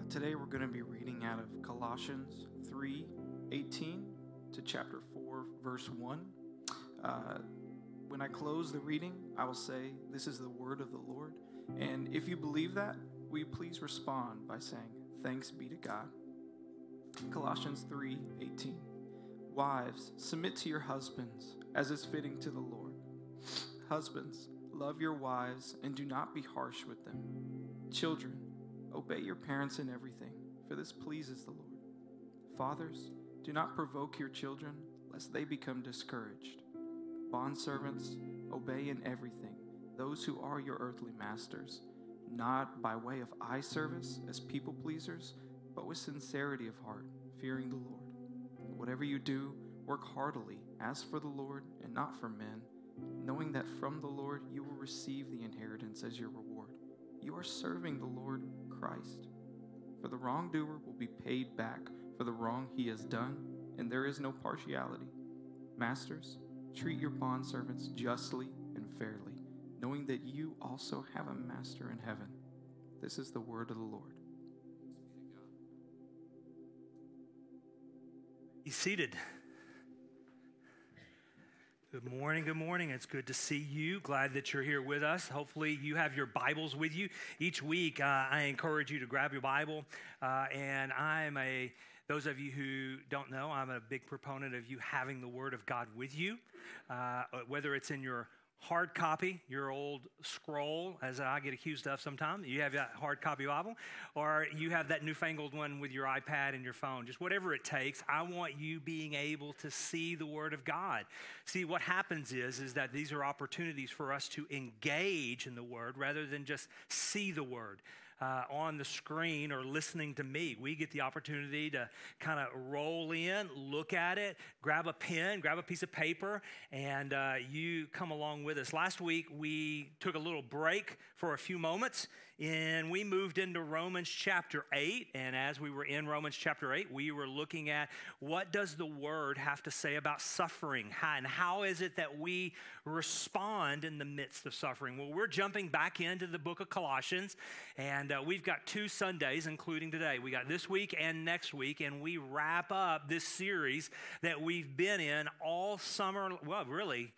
Today we're going to be reading out of Colossians 3:18 to chapter 4, verse 1. When I close the reading, I will say, "This is the word of the Lord." And if you believe that, will you please respond by saying, "Thanks be to God." Colossians 3:18. Wives, submit to your husbands as is fitting to the Lord. Husbands, love your wives and do not be harsh with them. Children, obey your parents in everything, for this pleases the Lord. Fathers, do not provoke your children, lest they become discouraged. Bondservants, obey in everything those who are your earthly masters, not by way of eye service as people pleasers, but with sincerity of heart, fearing the Lord. Whatever you do, work heartily, as for the Lord and not for men, knowing that from the Lord you will receive the inheritance as your reward. You are serving the Lord Christ. For the wrongdoer will be paid back for the wrong he has done, and there is no partiality. Masters, treat your bondservants justly and fairly, knowing that you also have a master in heaven. This is the word of the Lord. Be seated. Good morning, good morning. It's good to see you. Glad that you're here with us. Hopefully you have your Bibles with you. Each week I encourage you to grab your Bible. Those of you who don't know, I'm a big proponent of you having the Word of God with you, whether it's in your hard copy, your old scroll, as I get accused of sometimes. You have that hard copy Bible, or you have that newfangled one with your iPad and your phone. Just whatever it takes, I want you being able to see the Word of God. See, what happens is that these are opportunities for us to engage in the Word rather than just see the Word. On the screen or listening to me. We get the opportunity to kind of roll in, look at it, grab a pen, grab a piece of paper, and you come along with us. Last week, we took a little break for a few moments, and we moved into Romans chapter 8. And as we were in Romans chapter 8, we were looking at what does the Word have to say about suffering, and how is it that we respond in the midst of suffering? Well, we're jumping back into the book of Colossians, and we've got 2 Sundays, including today. We got this week and next week, and we wrap up this series that we've been in all summer. Well, really,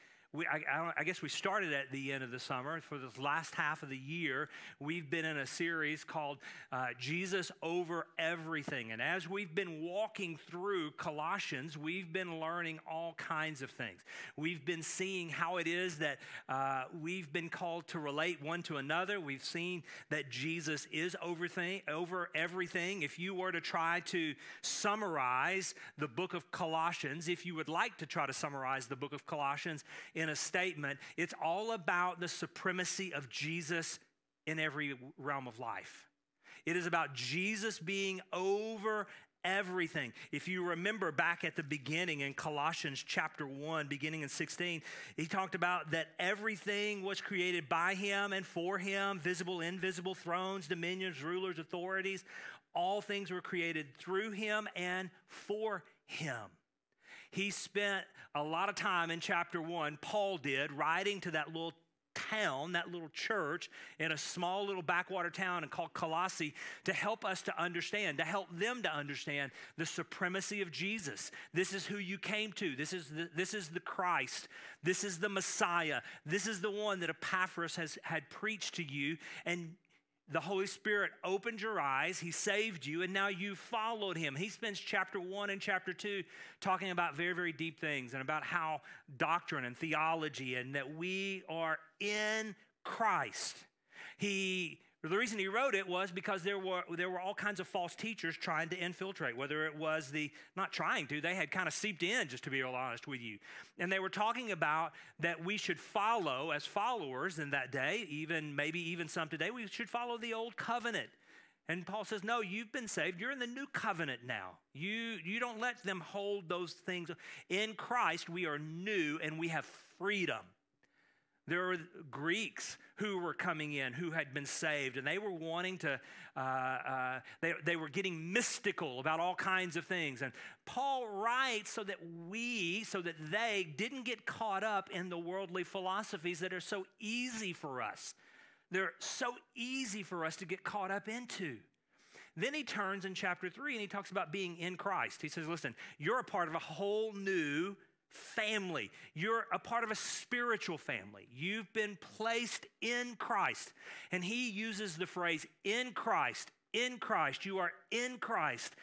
I guess we started at the end of the summer. For this last half of the year, we've been in a series called Jesus Over Everything. And as we've been walking through Colossians, we've been learning all kinds of things. We've been seeing how it is that we've been called to relate one to another. We've seen that Jesus is over everything. If you were to try to summarize the book of Colossians, if you would like to try to summarize the book of Colossians in a statement, it's all about the supremacy of Jesus in every realm of life. It is about Jesus being over everything. If you remember back at the beginning in Colossians chapter 1, beginning in 16, he talked about that everything was created by him and for him, visible, invisible, thrones, dominions, rulers, authorities. All things were created through him and for him. He spent a lot of time in chapter 1, Paul did, writing to that little town, that little church in a small little backwater town called Colossae, to help us to understand, to help them to understand the supremacy of Jesus. This is who you came to. This is the Christ. This is the Messiah. This is the one that Epaphras had preached to you, and the Holy Spirit opened your eyes, he saved you, and now you followed him. He spends chapter 1 and chapter 2 talking about very, very deep things and about how doctrine and theology and that we are in Christ. The reason he wrote it was because there were all kinds of false teachers trying to infiltrate, whether it was not trying to, they had kind of seeped in, just to be real honest with you. And they were talking about that we should follow, as followers in that day, maybe even some today, we should follow the old covenant. And Paul says, no, you've been saved. You're in the new covenant now. You don't let them hold those things. In Christ, we are new and we have freedom. There were Greeks who were coming in who had been saved, and they were wanting to, they were getting mystical about all kinds of things. And Paul writes so that they didn't get caught up in the worldly philosophies that are so easy for us. They're so easy for us to get caught up into. Then he turns in chapter 3 and he talks about being in Christ. He says, listen, you're a part of a whole new family. You're a part of a spiritual family. You've been placed in Christ. And he uses the phrase, in Christ, in Christ. You are in Christ.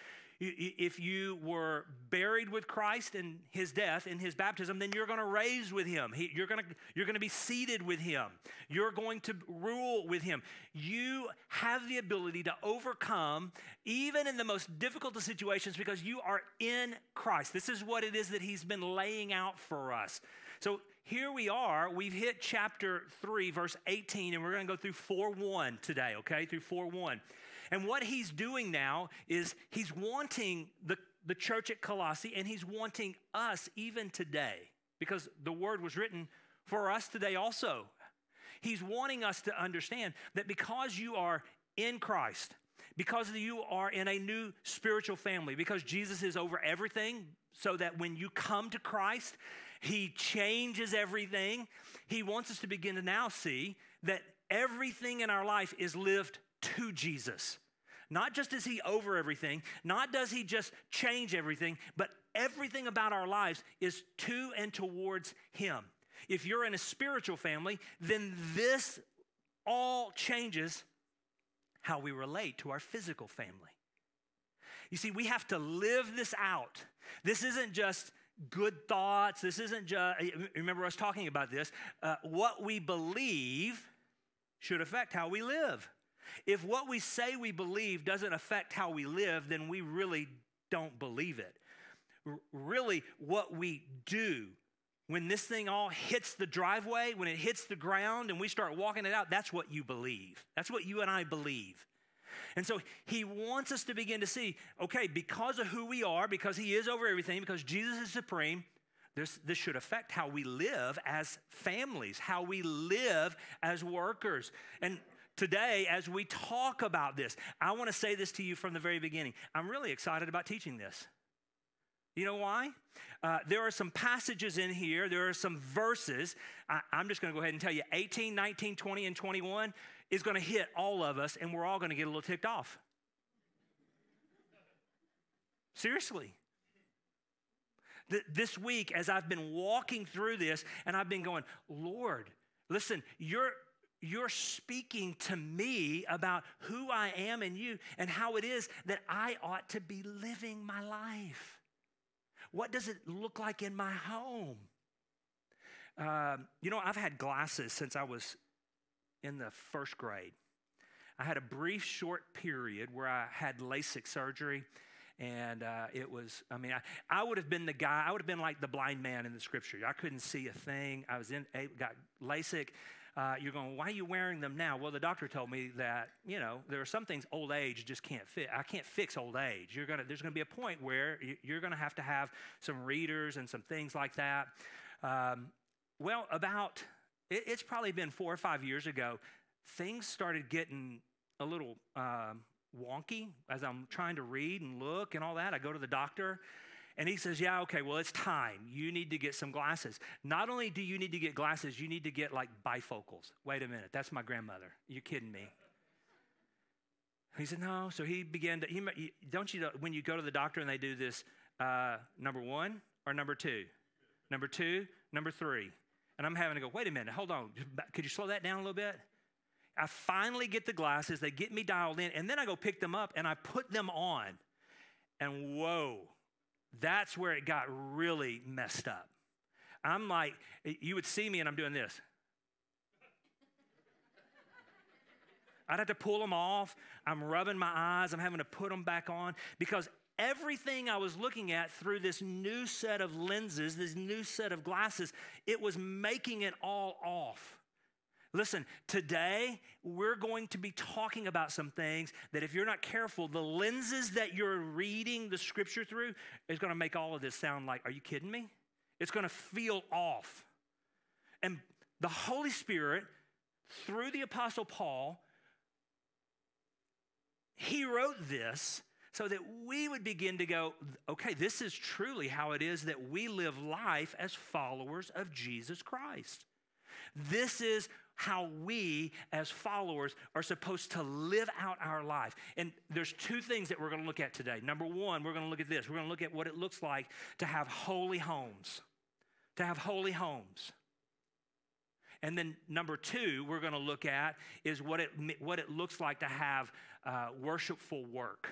If you were buried with Christ in his death, in his baptism, then you're going to raise with him. You're going to be seated with him. You're going to rule with him. You have the ability to overcome even in the most difficult of situations because you are in Christ. This is what it is that he's been laying out for us. So here we are. We've hit chapter 3, verse 18, and we're going to go through 4:1 today, okay? Through 4:1. And what he's doing now is he's wanting the church at Colossae, and he's wanting us even today, because the word was written for us today also. He's wanting us to understand that because you are in Christ, because you are in a new spiritual family, because Jesus is over everything, so that when you come to Christ, he changes everything. He wants us to begin to now see that everything in our life is lived to Jesus. Not just is he over everything, not does he just change everything, but everything about our lives is to and towards him. If you're in a spiritual family, then this all changes how we relate to our physical family. You see, we have to live this out. This isn't just good thoughts. This isn't just, remember us talking about this. What we believe should affect how we live. If what we say we believe doesn't affect how we live, then we really don't believe it. Really, what we do when this thing all hits the driveway, when it hits the ground and we start walking it out, that's what you believe. That's what you and I believe. And so he wants us to begin to see, okay, because of who we are, because he is over everything, because Jesus is supreme, this should affect how we live as families, how we live as workers. And today, as we talk about this, I want to say this to you from the very beginning. I'm really excited about teaching this. You know why? There are some passages in here. There are some verses. I'm just going to go ahead and tell you 18, 19, 20, and 21 is going to hit all of us, and we're all going to get a little ticked off. Seriously. This week, as I've been walking through this, and I've been going, Lord, listen, you're speaking to me about who I am in you and how it is that I ought to be living my life. What does it look like in my home? I've had glasses since I was in the first grade. I had a brief, short period where I had LASIK surgery. And I would have been the guy, I would have been like the blind man in the scripture. I couldn't see a thing. Got LASIK. You're going, why are you wearing them now? Well, the doctor told me that, there are some things old age just can't fit. I can't fix old age. There's going to be a point where you're going to have some readers and some things like that. It's probably been 4 or 5 years ago, things started getting a little wonky as I'm trying to read and look and all that. I go to the doctor. And he says, yeah, okay, well, it's time. You need to get some glasses. Not only do you need to get glasses, you need to get like bifocals. Wait a minute, that's my grandmother. You're kidding me. He said, no. So he began to, don't you know, when you go to the doctor and they do this, number 1 or number 2? Number 2, number 3. And I'm having to go, wait a minute, hold on. Could you slow that down a little bit? I finally get the glasses. They get me dialed in. And then I go pick them up and I put them on. And whoa. That's where it got really messed up. I'm like, you would see me and I'm doing this. I'd have to pull them off. I'm rubbing my eyes. I'm having to put them back on because everything I was looking at through this new set of lenses, this new set of glasses, it was making it all off. Listen, today we're going to be talking about some things that if you're not careful, the lenses that you're reading the scripture through is going to make all of this sound like, are you kidding me? It's going to feel off. And the Holy Spirit, through the Apostle Paul, he wrote this so that we would begin to go, okay, this is truly how it is that we live life as followers of Jesus Christ. This is how we as followers are supposed to live out our life. And there's two things that we're going to look at today. Number one, we're going to look at this. We're going to look at what it looks like to have holy homes. To have holy homes. And then number two, we're going to look at is what it looks like to have worshipful work.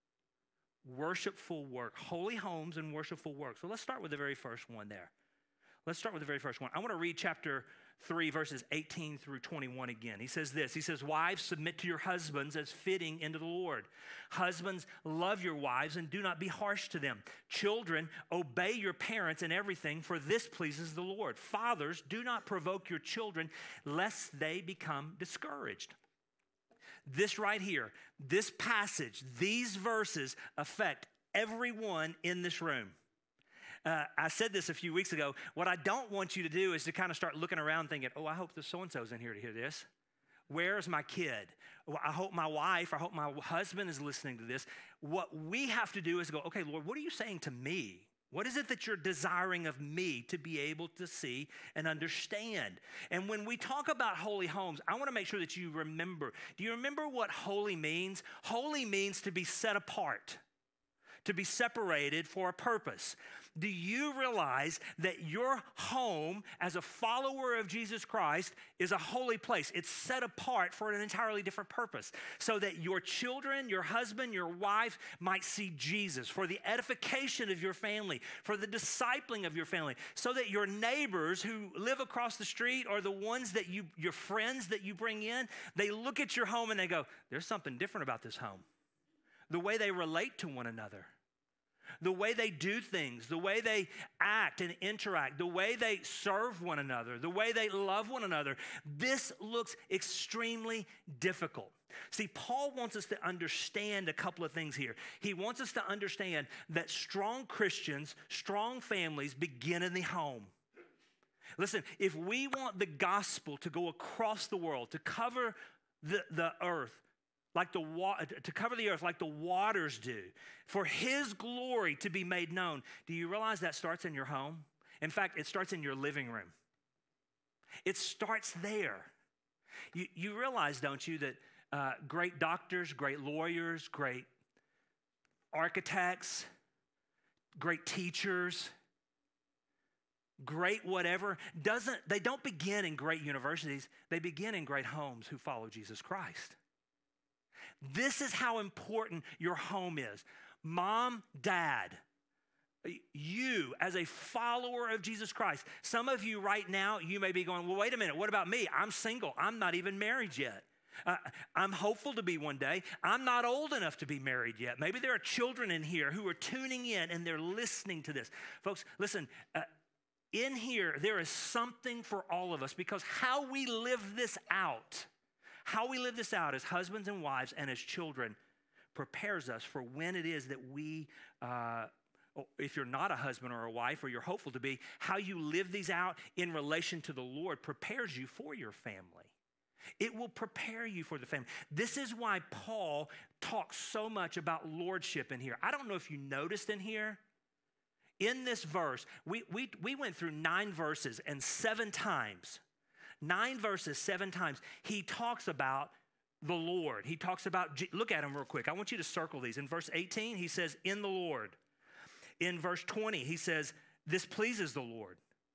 Worshipful work. Holy homes and worshipful work. So let's start with the very first one there. Let's start with the very first one. I want to read chapter 3, verses 18 through 21 again. He says this. He says, wives, submit to your husbands as fitting into the Lord. Husbands, love your wives and do not be harsh to them. Children, obey your parents in everything, for this pleases the Lord. Fathers, do not provoke your children, lest they become discouraged. This right here, this passage, these verses affect everyone in this room. I said this a few weeks ago. What I don't want you to do is to kind of start looking around thinking, oh, I hope the so-and-so's in here to hear this. Where's my kid? I hope my wife, I hope my husband is listening to this. What we have to do is go, okay, Lord, what are you saying to me? What is it that you're desiring of me to be able to see and understand? And when we talk about holy homes, I want to make sure that you remember. Do you remember what holy means? Holy means to be set apart, to be separated for a purpose. Do you realize that your home as a follower of Jesus Christ is a holy place? It's set apart for an entirely different purpose so that your children, your husband, your wife might see Jesus, for the edification of your family, for the discipling of your family, so that your neighbors who live across the street or the ones that your friends that you bring in, they look at your home and they go, there's something different about this home. The way they relate to one another. The way they do things, the way they act and interact, the way they serve one another, the way they love one another. This looks extremely difficult. See, Paul wants us to understand a couple of things here. He wants us to understand that strong Christians, strong families begin in the home. Listen, if we want the gospel to go across the world, to cover the earth, to cover the earth like the waters do, for his glory to be made known. Do you realize that starts in your home? In fact, it starts in your living room. It starts there. You realize, don't you, that great doctors, great lawyers, great architects, great teachers, great whatever, they don't begin in great universities. They begin in great homes who follow Jesus Christ. This is how important your home is. Mom, dad, you as a follower of Jesus Christ. Some of you right now, you may be going, well, wait a minute, what about me? I'm single. I'm not even married yet. I'm hopeful to be one day. I'm not old enough to be married yet. Maybe there are children in here who are tuning in and they're listening to this. Folks, listen, in here, there is something for all of us because how we live this out as husbands and wives and as children prepares us for when it is that we, if you're not a husband or a wife or you're hopeful to be, how you live these out in relation to the Lord prepares you for your family. It will prepare you for the family. This is why Paul talks so much about lordship in here. I don't know if you noticed in here, in this verse, we went through 9 verses and 7 times, 9 verses, 7 times, he talks about the Lord. He talks about, look at him real quick. I want you to circle these. In verse 18, he says, in the Lord. In verse 20, he says, this pleases the Lord.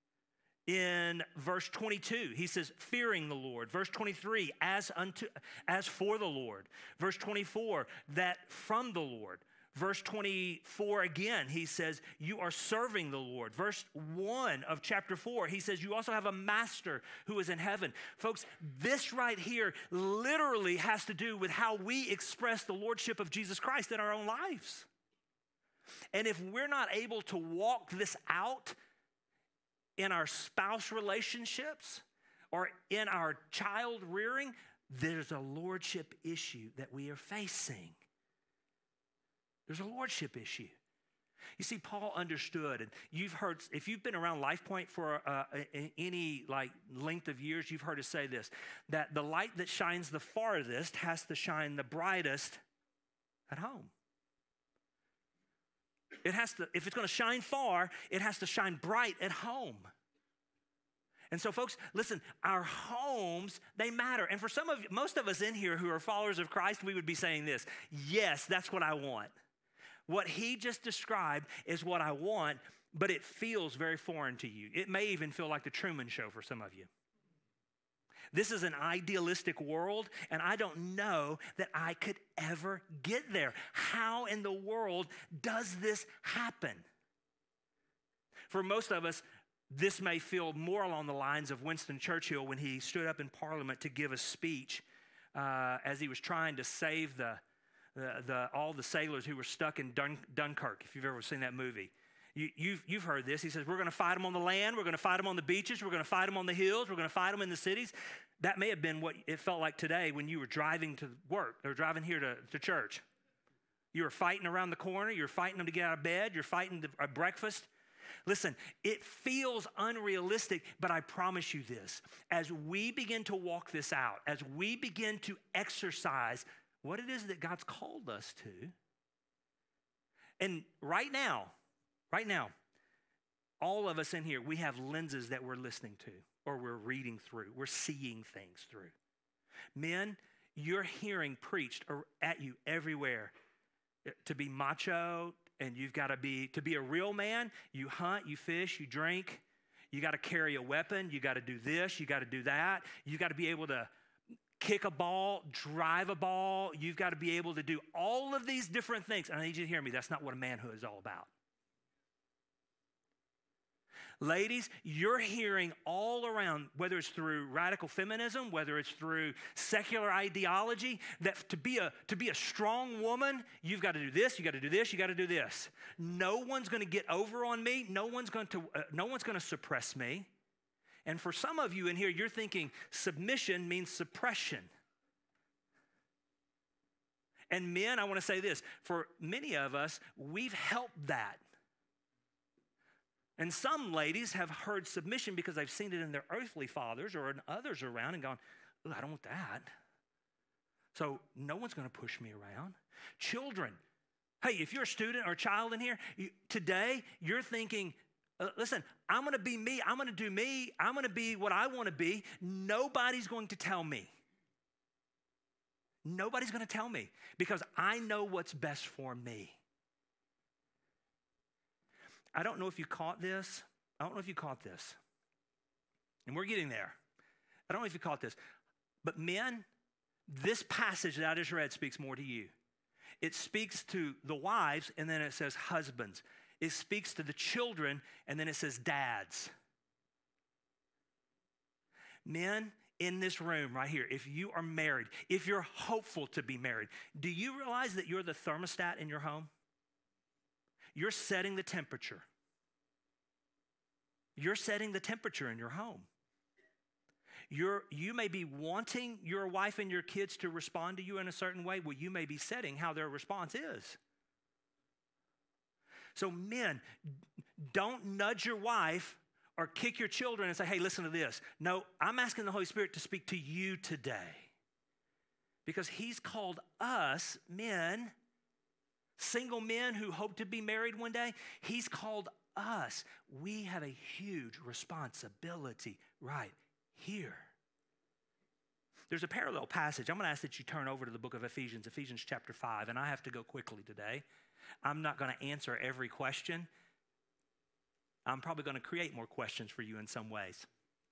In verse 22, he says, fearing the Lord. Verse 23, as for the Lord. Verse 24, that from the Lord. Verse 24 again, he says, you are serving the Lord. Verse 1 of chapter 4, he says, you also have a master who is in heaven. Folks, this right here literally has to do with how we express the lordship of Jesus Christ in our own lives. And if we're not able to walk this out in our spouse relationships or in our child rearing, there's a lordship issue that we are facing. There's a lordship issue. You see, Paul understood, and you've heard, if you've been around LifePoint for any length of years, you've heard us say this, that the light that shines the farthest has to shine the brightest at home. It has to, if it's going to shine far, it has to shine bright at home. And so, folks, listen, our homes, they matter. And for most of us in here who are followers of Christ, we would be saying this: yes, that's what I want. What he just described is what I want, but it feels very foreign to you. It may even feel like the Truman Show for some of you. This is an idealistic world, and I don't know that I could ever get there. How in the world does this happen? For most of us, this may feel more along the lines of Winston Churchill when he stood up in Parliament to give a speech as he was trying to save all the sailors who were stuck in Dunkirk, if you've ever seen that movie. You've heard this. He says, we're going to fight them on the land, we're going to fight them on the beaches, we're going to fight them on the hills, we're going to fight them in the cities. That may have been what it felt like today when you were driving to work or driving here to church. You were fighting around the corner, you're fighting them to get out of bed, you're fighting breakfast. Listen, it feels unrealistic, but I promise you this. As we begin to walk this out, as we begin to exercise what it is that God's called us to, and right now, all of us in here, we have lenses that we're listening to or we're reading through. We're seeing things through. Men, you're hearing preached at you everywhere to be macho, and you've got to be a real man. You hunt, you fish, you drink. You got to carry a weapon. You got to do this. You got to do that. You got to be able to kick a ball, drive a ball. You've got to be able to do all of these different things. And I need you to hear me. That's not what a manhood is all about. Ladies, you're hearing all around, whether it's through radical feminism, whether it's through secular ideology, that to be a strong woman, you've got to do this, you got to do this, you got to do this. No one's going to get over on me. No one's going to suppress me. And for some of you in here, you're thinking submission means suppression. And men, I want to say this, for many of us, we've helped that. And some ladies have heard submission because they've seen it in their earthly fathers or in others around and gone, I don't want that. So no one's going to push me around. Children, hey, if you're a student or a child in here, today you're thinking, listen, I'm going to be me. I'm going to do me. I'm going to be what I want to be. Nobody's going to tell me. Nobody's going to tell me because I know what's best for me. I don't know if you caught this. And we're getting there. I don't know if you caught this. But men, this passage that I just read speaks more to you. It speaks to the wives, and then it says husbands. It speaks to the children, and then it says dads. Men in this room right here, if you are married, if you're hopeful to be married, do you realize that you're the thermostat in your home? You're setting the temperature. You're setting the temperature in your home. You may be wanting your wife and your kids to respond to you in a certain way. Well, you may be setting how their response is. So men, don't nudge your wife or kick your children and say, hey, listen to this. No, I'm asking the Holy Spirit to speak to you today because he's called us, men, single men who hope to be married one day, he's called us. We have a huge responsibility right here. There's a parallel passage. I'm going to ask that you turn over to the book of Ephesians chapter 5, and I have to go quickly today. I'm not going to answer every question. I'm probably going to create more questions for you in some ways.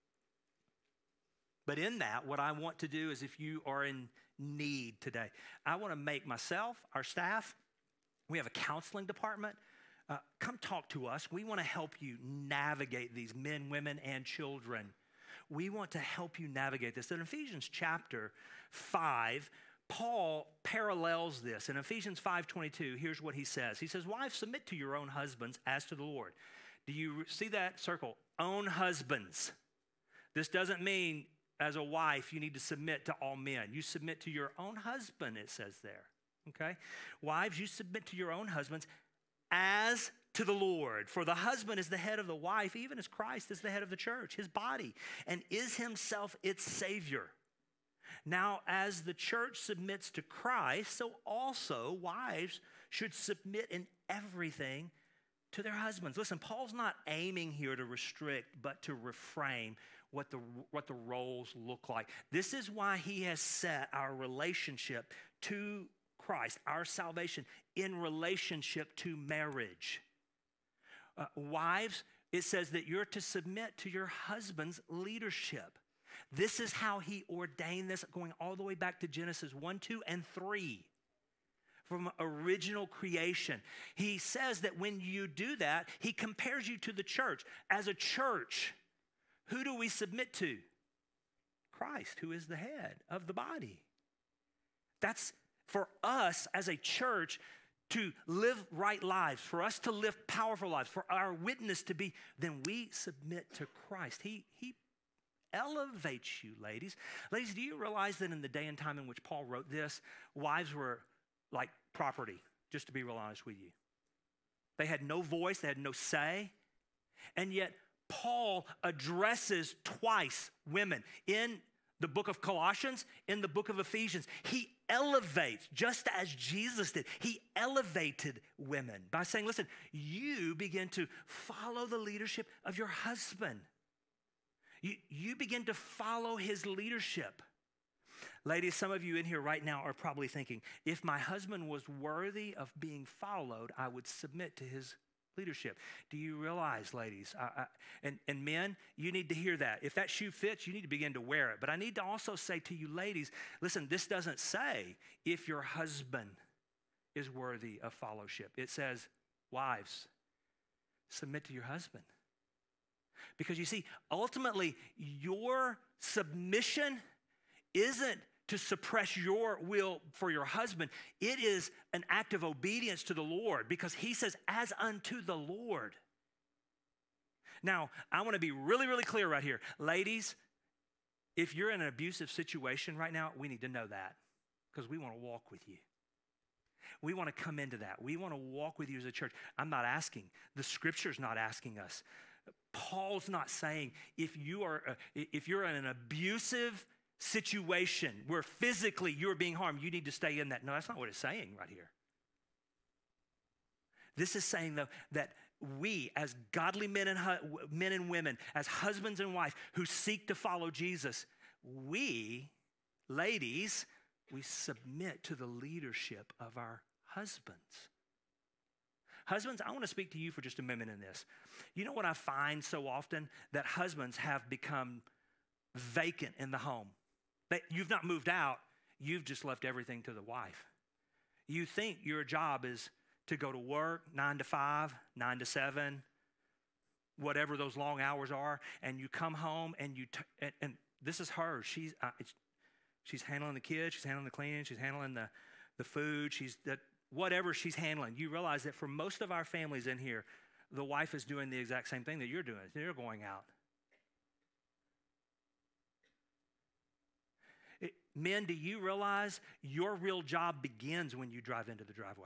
But in that, what I want to do is if you are in need today, I want to make myself, our staff, we have a counseling department. Come talk to us. We want to help you navigate these men, women, and children. We want to help you navigate this. In Ephesians chapter 5, Paul parallels this. In Ephesians 5:22, here's what he says. He says, wives, submit to your own husbands as to the Lord. Do you see that circle? Own husbands. This doesn't mean as a wife you need to submit to all men. You submit to your own husband, it says there. Okay? Wives, you submit to your own husbands as to the Lord. For the husband is the head of the wife, even as Christ is the head of the church, his body, and is himself its Savior. Now, as the church submits to Christ, so also wives should submit in everything to their husbands. Listen, Paul's not aiming here to restrict, but to reframe. what the roles look like. This is why he has set our relationship to Christ, our salvation, in relationship to marriage. Wives, it says that you're to submit to your husband's leadership. This is how he ordained this, going all the way back to Genesis 1, 2, and 3. From original creation. He says that when you do that, he compares you to the church. As a church, who do we submit to? Christ, who is the head of the body. That's for us as a church to live right lives, for us to live powerful lives, for our witness to be, then we submit to Christ. He elevates you, ladies. Ladies, do you realize that in the day and time in which Paul wrote this, wives were like property, just to be real honest with you. They had no voice, they had no say, and yet Paul addresses twice women in the book of Colossians, in the book of Ephesians. He elevates, just as Jesus did, he elevated women by saying, listen, you begin to follow the leadership of your husband. You begin to follow his leadership. Ladies, some of you in here right now are probably thinking, if my husband was worthy of being followed, I would submit to his leadership. Do you realize, ladies, and men, you need to hear that. If that shoe fits, you need to begin to wear it. But I need to also say to you ladies, listen, this doesn't say if your husband is worthy of fellowship. It says, wives, submit to your husband. Because you see, ultimately, your submission isn't to suppress your will for your husband. It is an act of obedience to the Lord, because he says, as unto the Lord. Now, I want to be really, really clear right here. Ladies, if you're in an abusive situation right now, we need to know that, because we want to walk with you. We want to come into that. We want to walk with you as a church. I'm not asking. The scripture's not asking us. Paul's not saying if you're in an abusive situation where physically you're being harmed, you need to stay in that. No, that's not what it's saying right here. This is saying, though, that we as godly men and women, as husbands and wives who seek to follow Jesus, we, ladies, we submit to the leadership of our husbands. Husbands, I want to speak to you for just a minute in this. You know what I find so often? That husbands have become vacant in the home. You've not moved out, you've just left everything to the wife. You think your job is to go to work 9 to 5, 9 to 7, whatever those long hours are, and you come home and and this is her. She's handling the kids, she's handling the cleaning, she's handling the food, whatever she's handling. You realize that for most of our families in here, the wife is doing the exact same thing that you're doing. You're going out. Men, do you realize your real job begins when you drive into the driveway?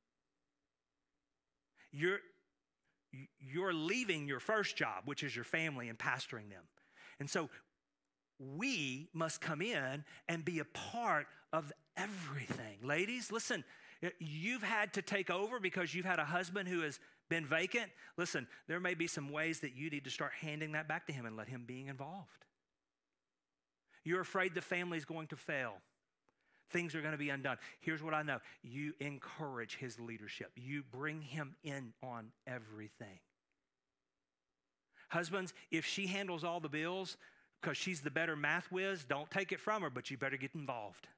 You're leaving your first job, which is your family and pastoring them. And so we must come in and be a part of everything. Ladies, listen, you've had to take over because you've had a husband who has been vacant. Listen, there may be some ways that you need to start handing that back to him and let him be involved. You're afraid the family's going to fail. Things are going to be undone. Here's what I know. You encourage his leadership. You bring him in on everything. Husbands, if she handles all the bills because she's the better math whiz, don't take it from her, but you better get involved.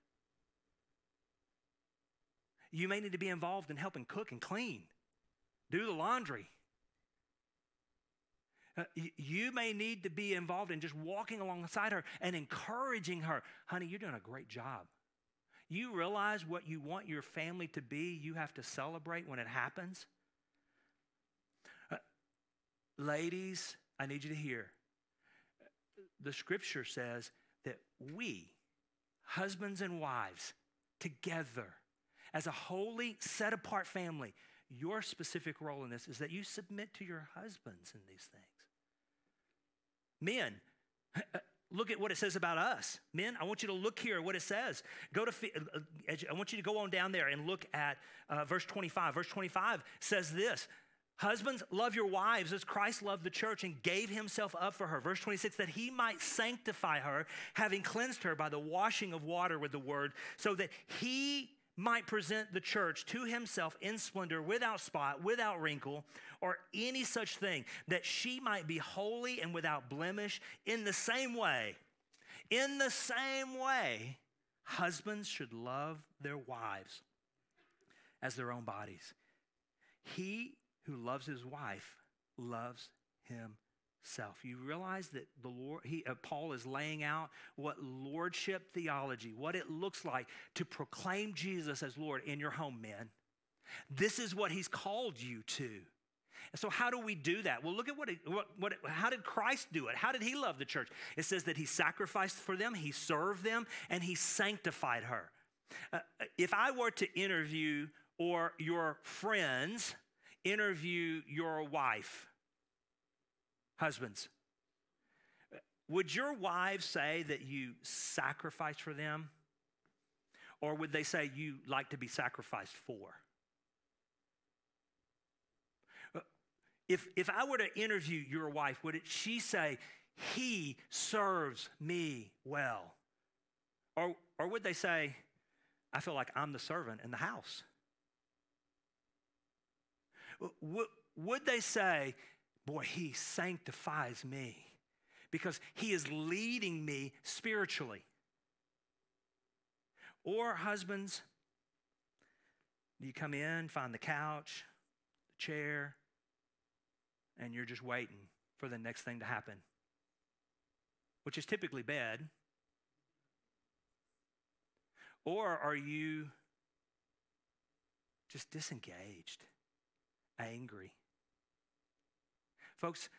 You may need to be involved in helping cook and clean, do the laundry. You may need to be involved in just walking alongside her and encouraging her. Honey, you're doing a great job. You realize what you want your family to be, you have to celebrate when it happens. Ladies, I need you to hear. The scripture says that we, husbands and wives, together, as a holy, set-apart family, your specific role in this is that you submit to your husbands in these things. Men, look at what it says about us. Men, I want you to look here at what it says. I want you to go on down there and look at verse 25. Verse 25 says this, Husbands, love your wives as Christ loved the church and gave himself up for her. Verse 26, that he might sanctify her, having cleansed her by the washing of water with the word, so that he might present the church to himself in splendor, without spot, without wrinkle, or any such thing, that she might be holy and without blemish. In the same way, husbands should love their wives as their own bodies. He who loves his wife loves himself. You realize that the Lord, Paul is laying out what lordship theology, what it looks like to proclaim Jesus as Lord in your home, men. This is what he's called you to. And so how do we do that? Well, look at how did Christ do it? How did he love the church? It says that he sacrificed for them, he served them, and he sanctified her. If I were to interview, or your friends interview your wife, husbands, would your wives say that you sacrificed for them? Or would they say you like to be sacrificed for? If I were to interview your wife, would she say, he serves me well? Or would they say, I feel like I'm the servant in the house? Would they say, boy, he sanctifies me because he is leading me spiritually? Or husbands, you come in, find the couch, the chair, and you're just waiting for the next thing to happen, which is typically bed? Or are you just disengaged, angry? Folks,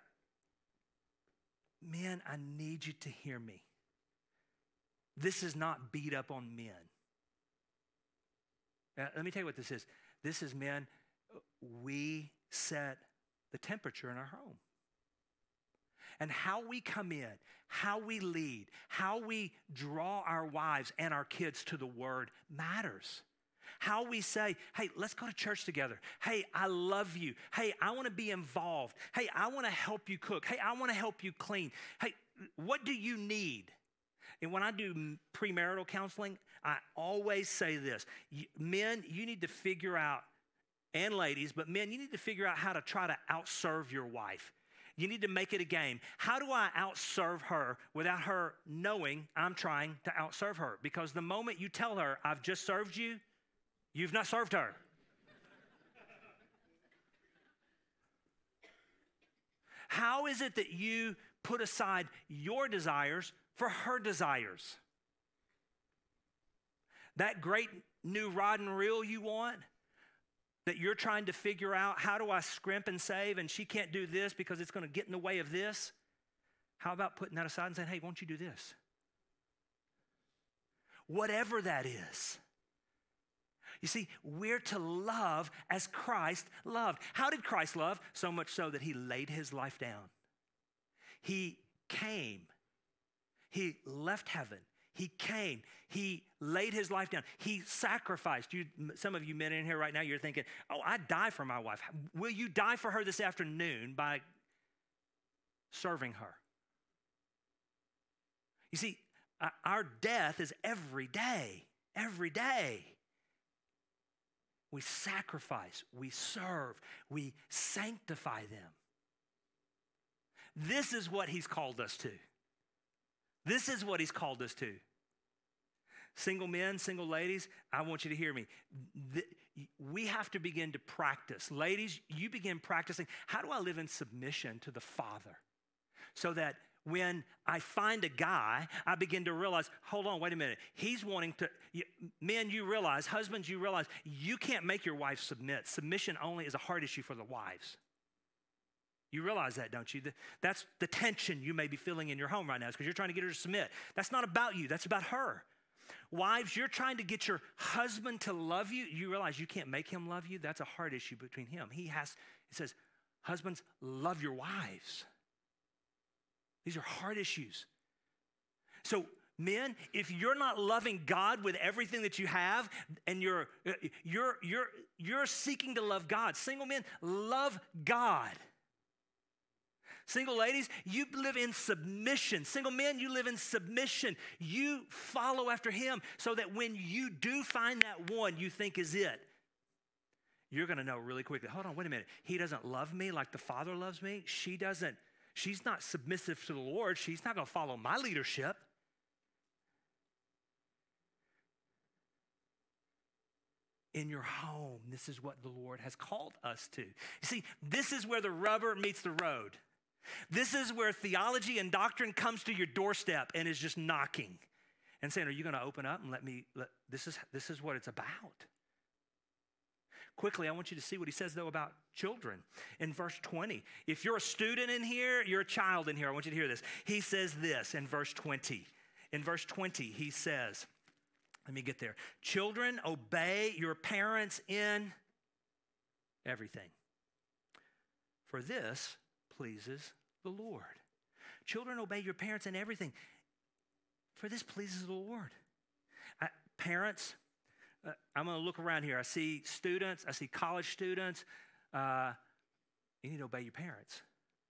men, I need you to hear me. This is not beat up on men. Let me tell you what this is. This is, men, we set the temperature in our home. And how we come in, how we lead, how we draw our wives and our kids to the word matters. How we say, hey, let's go to church together. Hey, I love you. Hey, I want to be involved. Hey, I want to help you cook. Hey, I want to help you clean. Hey, what do you need? And when I do premarital counseling, I always say this. Men, you need to figure out, and ladies, but men, you need to figure out how to try to outserve your wife. You need to make it a game. How do I outserve her without her knowing I'm trying to outserve her? Because the moment you tell her, I've just served you, you've not served her. How is it that you put aside your desires for her desires? That great new rod and reel you want, that you're trying to figure out, how do I scrimp and save, and she can't do this because it's going to get in the way of this? How about putting that aside and saying, hey, won't you do this? Whatever that is. You see, we're to love as Christ loved. How did Christ love? So much so that he laid his life down. He came. He left heaven. He came. He laid his life down. He sacrificed. Some of you men in here right now, you're thinking, oh, I'd die for my wife. Will you die for her this afternoon by serving her? You see, our death is every day. Every day. We sacrifice, we serve, we sanctify them. This is what he's called us to. This is what he's called us to. Single men, single ladies, I want you to hear me. We have to begin to practice. Ladies, you begin practicing. How do I live in submission to the Father? So that when I find a guy, I begin to realize, hold on, wait a minute. He's wanting to, men, you realize, husbands, you realize, you can't make your wife submit. Submission only is a heart issue for the wives. You realize that, don't you? That's the tension you may be feeling in your home right now, is because you're trying to get her to submit. That's not about you, that's about her. Wives, you're trying to get your husband to love you. You realize you can't make him love you. That's a heart issue between him. It says, husbands, love your wives. These are hard issues. So, men, if you're not loving God with everything that you have, and you're seeking to love God. Single men, love God. Single ladies, you live in submission. Single men, you live in submission. You follow after him so that when you do find that one you think is it, you're going to know really quickly, hold on, wait a minute. He doesn't love me like the Father loves me. She's not submissive to the Lord. She's not going to follow my leadership. In your home, this is what the Lord has called us to. You see, this is where the rubber meets the road. This is where theology and doctrine comes to your doorstep and is just knocking and saying, are you going to open up and this is what it's about. Quickly, I want you to see what he says, though, about children. In verse 20, if you're a student in here, you're a child in here, I want you to hear this. He says this in verse 20. In verse 20, he says, let me get there. Children, obey your parents in everything, for this pleases the Lord. Children, obey your parents in everything, for this pleases the Lord. Parents, I'm going to look around here. I see students. I see college students. You need to obey your parents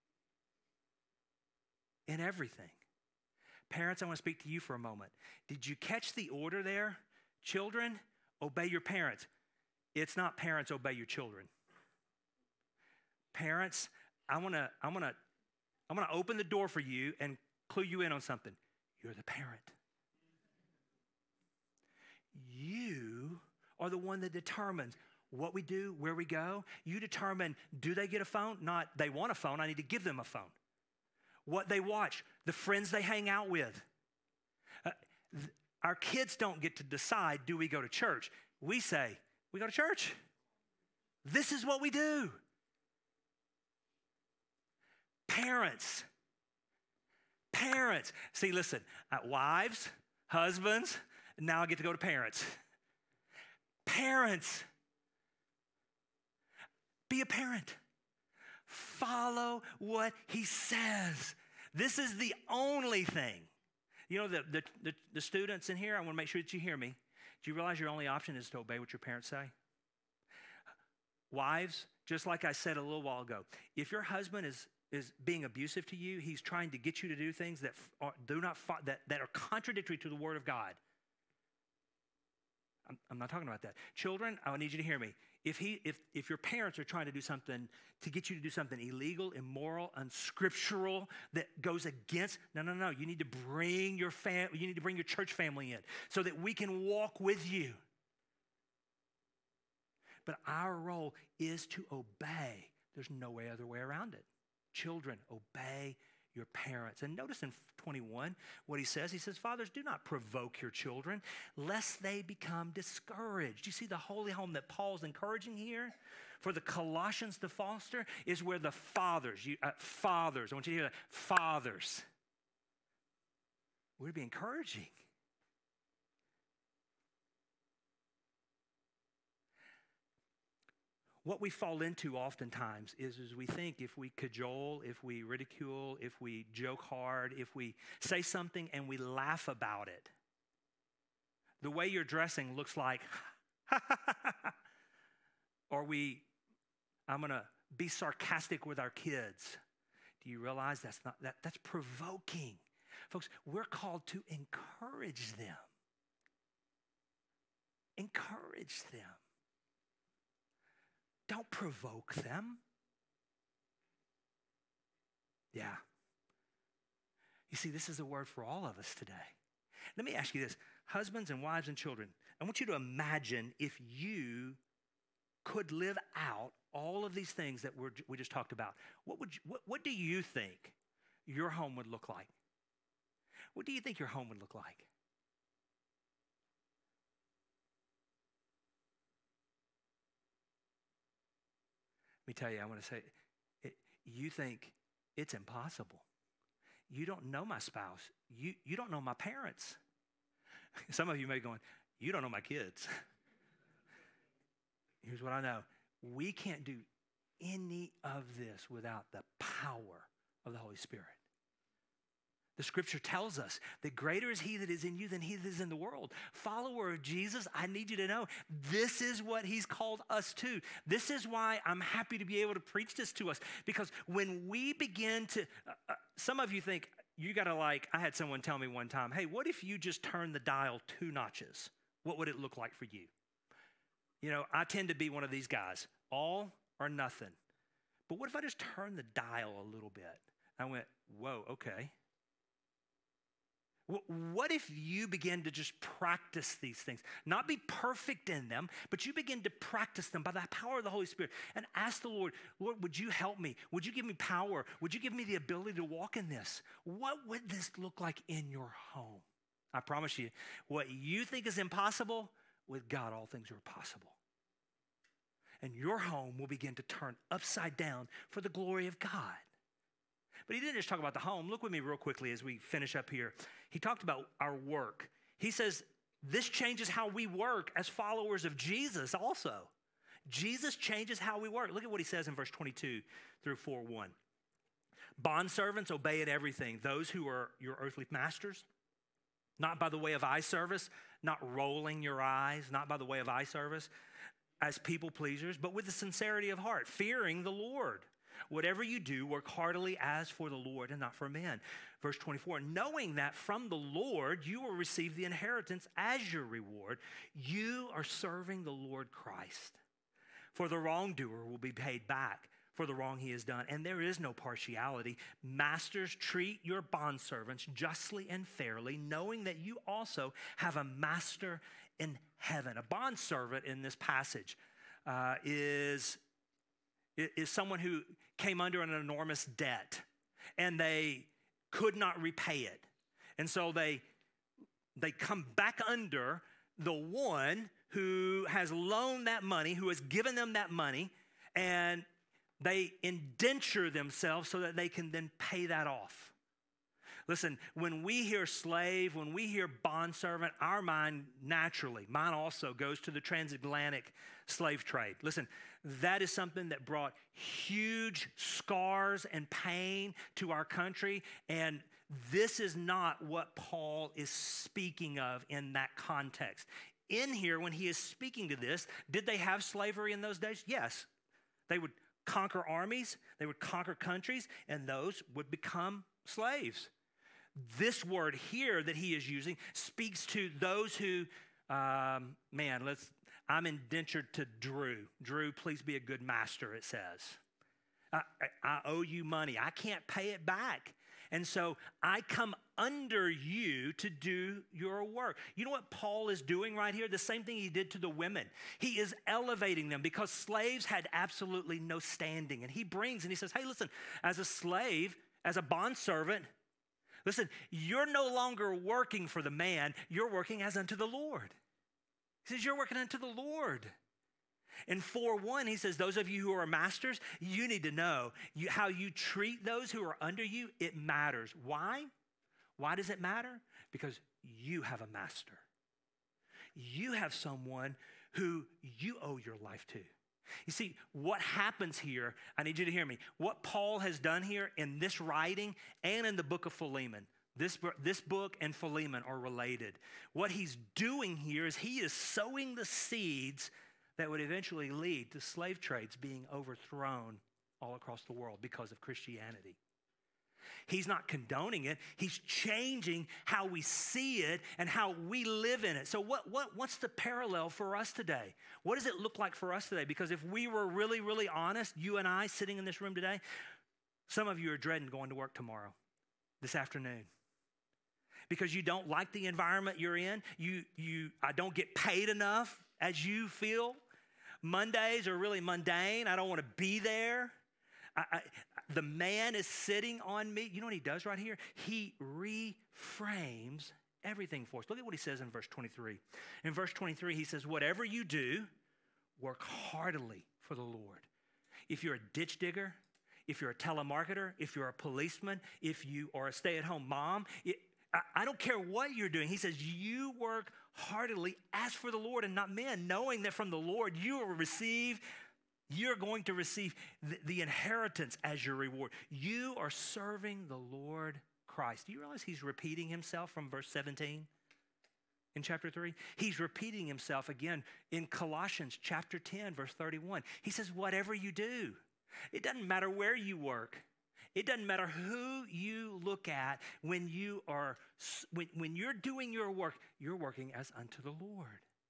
in everything. Parents, I want to speak to you for a moment. Did you catch the order there? Children, obey your parents. It's not parents, obey your children. Parents, I'm gonna open the door for you and clue you in on something. You're the parent. You are the one that determines what we do, where we go. You determine, do they get a phone? Not, they want a phone, I need to give them a phone. What they watch, the friends they hang out with. Our kids don't get to decide, do we go to church? We say, we go to church. This is what we do. Parents. See, listen, wives, husbands, now I get to go to parents. Parents. Be a parent. Follow what he says. This is the only thing. You know, the students in here, I want to make sure that you hear me. Do you realize your only option is to obey what your parents say? Wives, just like I said a little while ago, if your husband is being abusive to you, he's trying to get you to do things that are contradictory to the Word of God. I'm not talking about that. Children, I need you to hear me. If your parents are trying to do something to get you to do something illegal, immoral, unscriptural that goes against, no. You need to bring your church family in so that we can walk with you. But our role is to obey. There's no other way around it. Children, obey your parents. And notice in 21 what he says. He says, fathers, do not provoke your children lest they become discouraged. You see the holy home that Paul's encouraging here? For the Colossians to foster is where the fathers, I want you to hear that, fathers. We're to be encouraging. What we fall into oftentimes is we think if we cajole, if we ridicule, if we joke hard, if we say something and we laugh about it, the way you're dressing looks like, or I'm going to be sarcastic with our kids. Do you realize that's provoking? Folks, we're called to encourage them. Encourage them. Don't provoke them. Yeah. You see, this is a word for all of us today. Let me ask you this. Husbands and wives and children, I want you to imagine if you could live out all of these things that we just talked about. What do you think your home would look like? What do you think your home would look like? Let me tell you, I want to say, you think it's impossible. You don't know my spouse. You don't know my parents. Some of you may be going, you don't know my kids. Here's what I know. We can't do any of this without the power of the Holy Spirit. The scripture tells us that greater is he that is in you than he that is in the world. Follower of Jesus, I need you to know this is what he's called us to. This is why I'm happy to be able to preach this to us. Because when we begin to, some of you think, you got to I had someone tell me one time, hey, what if you just turn the dial 2 notches? What would it look like for you? You know, I tend to be one of these guys, all or nothing. But what if I just turn the dial a little bit? I went, whoa, okay. What if you begin to just practice these things? Not be perfect in them, but you begin to practice them by the power of the Holy Spirit and ask the Lord, Lord, would you help me? Would you give me power? Would you give me the ability to walk in this? What would this look like in your home? I promise you, what you think is impossible, with God, all things are possible. And your home will begin to turn upside down for the glory of God. But he didn't just talk about the home. Look with me real quickly as we finish up here. He talked about our work. He says this changes how we work as followers of Jesus also. Jesus changes how we work. Look at what he says in verse 22 through 4:1. Bondservants, obey in everything those who are your earthly masters, not by the way of eye service, not rolling your eyes, not by the way of eye service, as people pleasers, but with the sincerity of heart, fearing the Lord. Whatever you do, work heartily as for the Lord and not for men. Verse 24, knowing that from the Lord you will receive the inheritance as your reward, you are serving the Lord Christ. For the wrongdoer will be paid back for the wrong he has done, and there is no partiality. Masters, treat your bondservants justly and fairly, knowing that you also have a master in heaven. A bondservant in this passage is someone who came under an enormous debt and they could not repay it. And so they come back under the one who has loaned that money, who has given them that money, and they indenture themselves so that they can then pay that off. Listen, when we hear slave, when we hear bondservant, our mind naturally, mine also goes to the transatlantic slave trade. Listen, that is something that brought huge scars and pain to our country, and this is not what Paul is speaking of in that context. In here, when he is speaking to this, did they have slavery in those days? Yes. They would conquer armies, they would conquer countries, and those would become slaves. This word here that he is using speaks to those who, I'm indentured to Drew. Drew, please be a good master, it says. I owe you money. I can't pay it back. And so I come under you to do your work. You know what Paul is doing right here? The same thing he did to the women. He is elevating them because slaves had absolutely no standing. And he brings and he says, hey, listen, as a slave, as a bondservant, listen, you're no longer working for the man. You're working as unto the Lord. He says, you're working unto the Lord. In 4:1, he says, those of you who are masters, you need to know how you treat those who are under you. It matters. Why? Why does it matter? Because you have a master. You have someone who you owe your life to. You see, what happens here, I need you to hear me. What Paul has done here in this writing and in the book of Philemon, this book and Philemon are related. What he's doing here is he is sowing the seeds that would eventually lead to slave trades being overthrown all across the world because of Christianity. He's not condoning it. He's changing how we see it and how we live in it. So what's the parallel for us today? What does it look like for us today? Because if we were really, really honest, you and I sitting in this room today, some of you are dreading going to work tomorrow, this afternoon. Because you don't like the environment you're in. I don't get paid enough as you feel. Mondays are really mundane. I don't want to be there. The man is sitting on me. You know what he does right here? He reframes everything for us. Look at what he says in verse 23. In verse 23, he says, whatever you do, work heartily for the Lord. If you're a ditch digger, if you're a telemarketer, if you're a policeman, if you are a stay-at-home mom, I don't care what you're doing. He says, you work heartily as for the Lord and not men, knowing that from the Lord you're going to receive the inheritance as your reward. You are serving the Lord Christ. Do you realize he's repeating himself from verse 17 in chapter 3? He's repeating himself again in Colossians chapter 10, verse 31. He says, whatever you do, it doesn't matter where you work. It doesn't matter who you look at when you're doing your work, you're working as unto the Lord.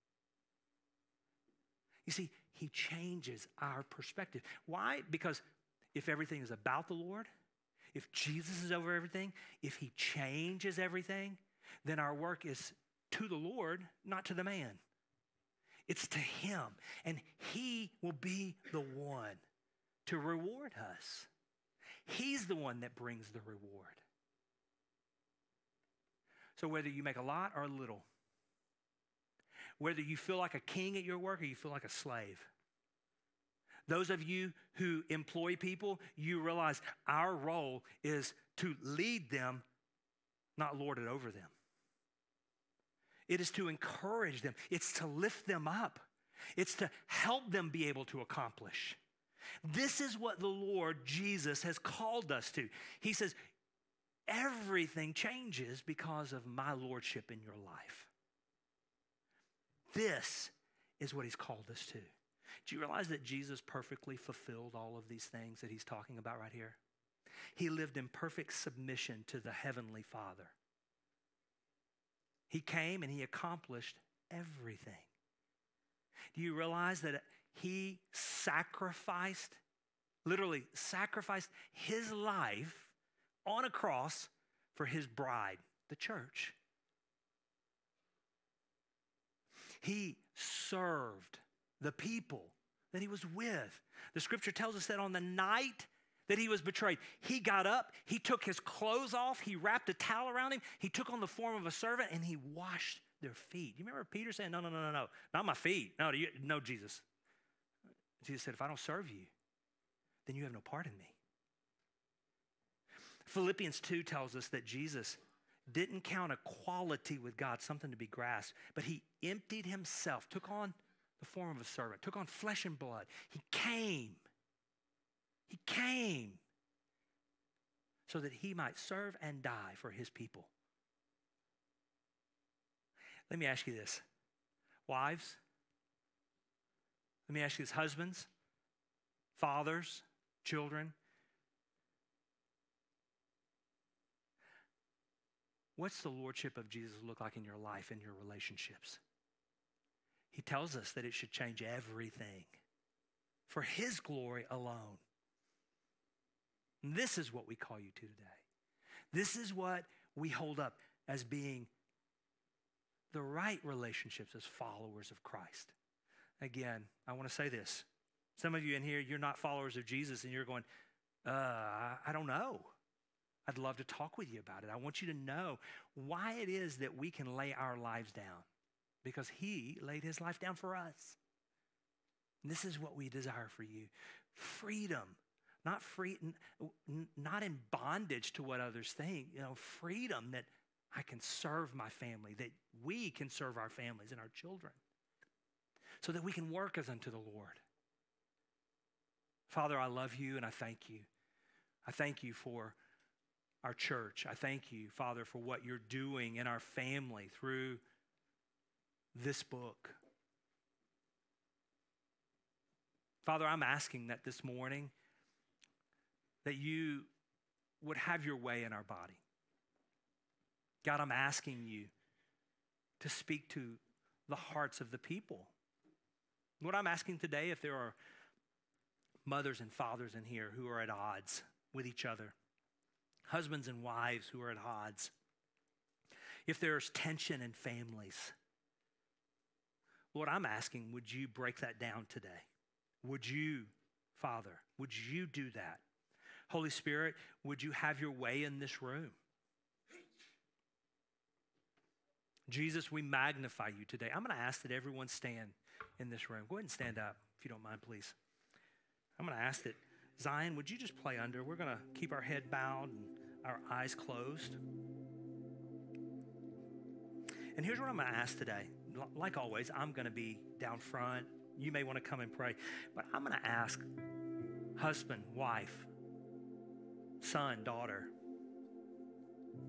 You see, he changes our perspective. Why? Because if everything is about the Lord, if Jesus is over everything, if he changes everything, then our work is to the Lord, not to the man. It's to him, and he will be the one to reward us. He's the one that brings the reward. So whether you make a lot or a little, whether you feel like a king at your work or you feel like a slave, those of you who employ people, you realize our role is to lead them, not lord it over them. It is to encourage them. It's to lift them up. It's to help them be able to accomplish. This is what the Lord Jesus has called us to. He says, everything changes because of my lordship in your life. This is what he's called us to. Do you realize that Jesus perfectly fulfilled all of these things that he's talking about right here? He lived in perfect submission to the heavenly Father. He came and he accomplished everything. Do you realize that he literally sacrificed his life on a cross for his bride, the church? He served the people that he was with. The scripture tells us that on the night that he was betrayed, he got up, he took his clothes off, he wrapped a towel around him, he took on the form of a servant, and he washed their feet. You remember Peter saying, no, not my feet. No, Jesus. Jesus said, if I don't serve you, then you have no part in me. Philippians 2 tells us that Jesus didn't count equality with God something to be grasped, but he emptied himself, took on the form of a servant, took on flesh and blood. He came so that he might serve and die for his people. Let me ask you this, wives. Let me ask you this, husbands, fathers, children. What's the lordship of Jesus look like in your life and your relationships? He tells us that it should change everything for his glory alone. And this is what we call you to today. This is what we hold up as being the right relationships as followers of Christ. Again, I want to say this. Some of you in here, you're not followers of Jesus and you're going, I don't know. I'd love to talk with you about it. I want you to know why it is that we can lay our lives down, because he laid his life down for us. And this is what we desire for you. Freedom, not in bondage to what others think. Freedom that I can serve my family, that we can serve our families and our children, so that we can work as unto the Lord. Father, I love you and I thank you. I thank you for our church. I thank you, Father, for what you're doing in our family through this book. Father, I'm asking that this morning that you would have your way in our body. God, I'm asking you to speak to the hearts of the people. Lord, I'm asking today if there are mothers and fathers in here who are at odds with each other, husbands and wives who are at odds, if there's tension in families, Lord, I'm asking, would you break that down today? Would you, Father, would you do that? Holy Spirit, would you have your way in this room? Jesus, we magnify you today. I'm going to ask that everyone stand in this room. Go ahead and stand up, if you don't mind, please. I'm going to ask that, Zion, would you just play under? We're going to keep our head bowed and our eyes closed. And here's what I'm going to ask today. Like always, I'm going to be down front. You may want to come and pray. But I'm going to ask husband, wife, son, daughter,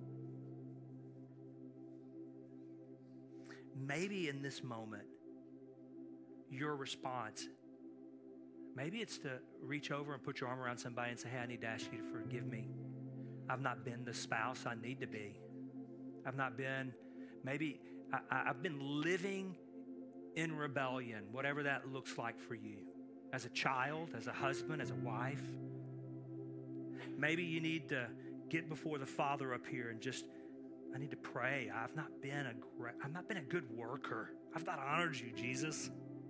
maybe in this moment, your response, maybe it's to reach over and put your arm around somebody and say, hey, I need to ask you to forgive me. I've not been the spouse I need to be. I've not been, maybe I've been living in rebellion, whatever that looks like for you, as a child, as a husband, as a wife. Maybe you need to get before the Father up here and just, I need to pray. I've not been a good worker. I've not honored you, Jesus.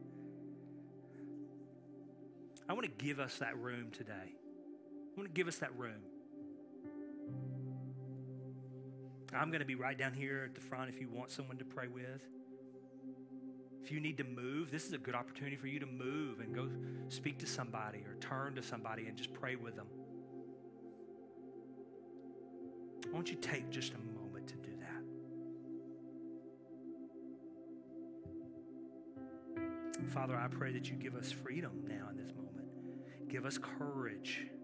I want to give us that room today. I want to give us that room. I'm going to be right down here at the front if you want someone to pray with. If you need to move, this is a good opportunity for you to move and go speak to somebody or turn to somebody and just pray with them. I want you to take just a moment to do that. Father, I pray that you give us freedom now in this moment. Give us courage.